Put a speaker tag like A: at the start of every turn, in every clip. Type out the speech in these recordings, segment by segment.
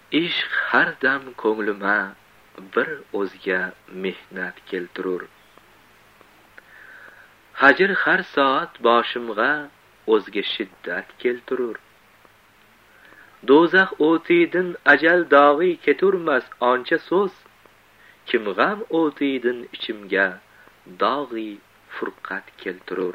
A: ishq har dam ko'nglima bir o'zga mehnat keltirur. Hajr har soat boshimga o'zga shiddat keltirur. Do'zax o'tidin ajal dog'i keturmas oncha so'z, kim g'am o'tidin ichimga dog'i furqat keltirur.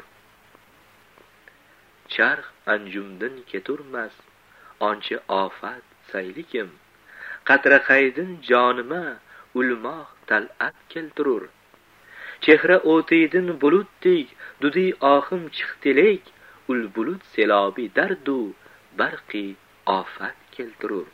A: Charx anjumdin keturmas oncha ofat saylikim, qatra qaydin jonima ulmoq tal'at keltirur. Chehra o'tidin bulutdek dudi ohim chiqtilek, ul bulut selobi dardu barqi ofat keltirur.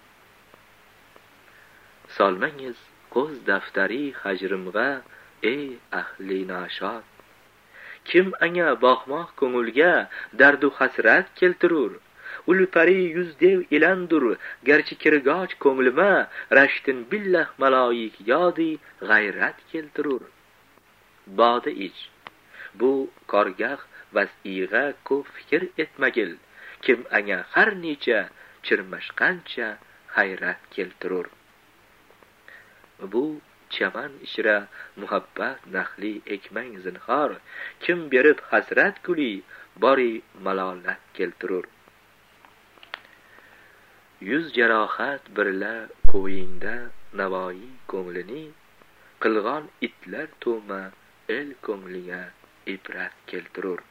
A: Solmangiz ko'z daftari hajrimga ey ahli nashot, kim anga boqmoq ko'ngilga dardu hasrat keltirur. Ul pari yuzdev ilandur garchi kirgoch ko'nglima rashtin billah maloyik yodi g'ayrat keltirur. Boda ich, bu korgah vas'iga ko'p fikr etmagil, kim anga har necha chirmashqancha hayrat keltirur. Bu chaman ishra muhabbat naxli ekmang zinhor, kim berib hasrat guli bori malolat keltirur. Yuz jarohat birla ko'yingda navoiy ko'nglini, qilg'on itlar to'ma el ko'ngliga ibrat keltirur.